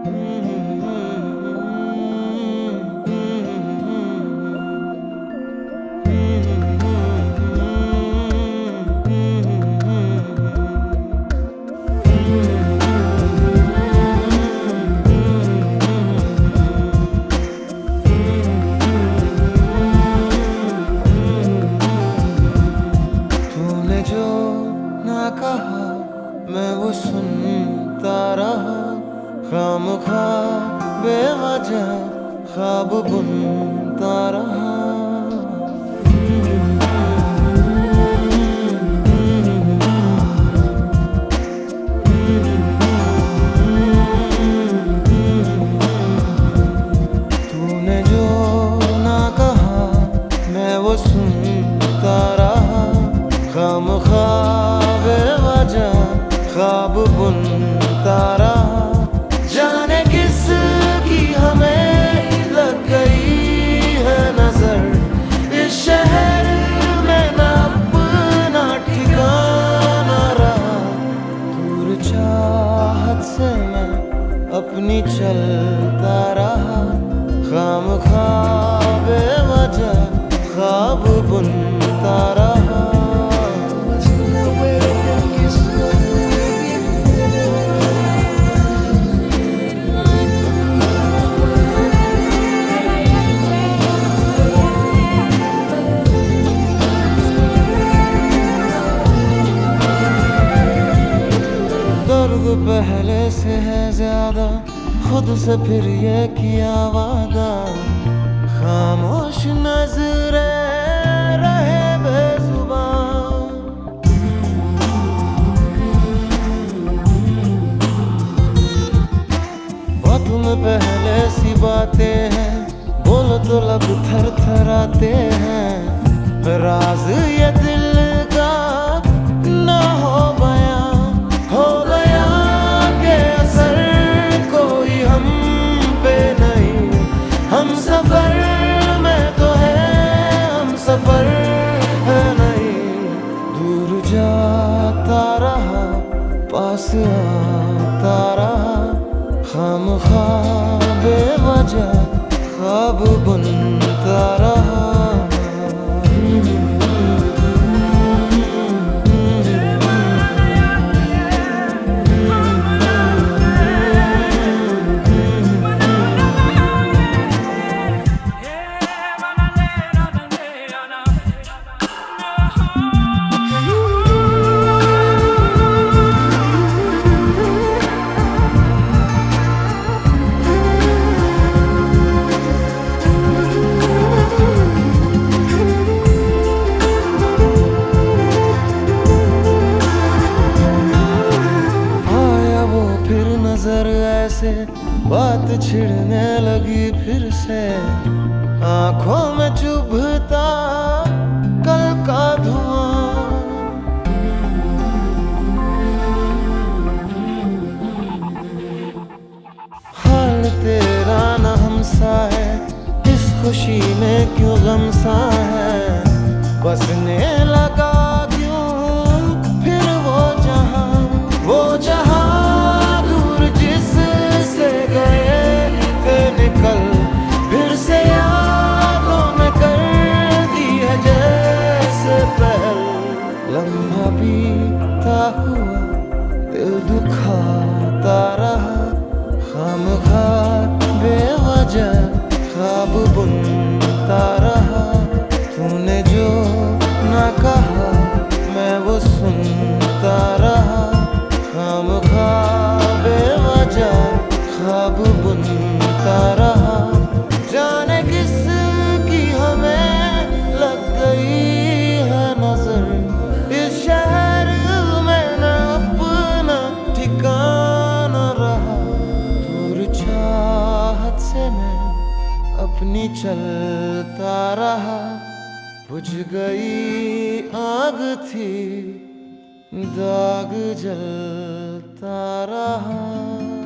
कहा मैं वो सुनता रहा, खामखा बेवजह ख्वाब बुनता रहा। तूने जो ना कहा मैं वो सुनता रहा, खामखा बेवजह ख्वाब बुनता रहा। जाने किस की हमें लग गई है नजर, इस शहर में ना अपना ठिकाना रहा। दूर चाहत से मैं अपनी चलता रहा, खामखा बेवजह ख्वाब बुनता रहा। दर्द पहले से है ज्यादा, खुद से फिर ये किया वादा। खामोश नजरें रहे बेजुबान, बातों में पहले सी बातें हैं, बोलो तो लब थर थराते हैं। राज ये दिल का ना हो गया के असर कोई हम पे नहीं। हम सफर में तो है, हम सफर है नहीं। दूर जाता रहा, पास आता रहा, खामखा बेवजह ख्वाब बुनता रहा। नजर ऐसे बात छिड़ने लगी फिर से, आंखों में चुभता कल का धुआं। हाल तेरा न हमसा है, इस खुशी में क्यों गम सा है। बसने लगा क्यों फिर वो जहां निकल फिर से यादों में कर दी है जैसे पहल। लम्हा बीता हुआ दिल दुखाता रहा, खामखा बेवजह ख्वाब बुनता रहा। तूने जो ना कहा मैं वो सुनता रहा, खामखा बेवजह ख्वाब बुनता रहा। जाने किस की हमें लग गई है नजर, इस शहर में ना अपना ठिकाना रहा। दूर चाहत से मैं अपनी चलता रहा, बुझ गई आग थी दाग जलता रहा।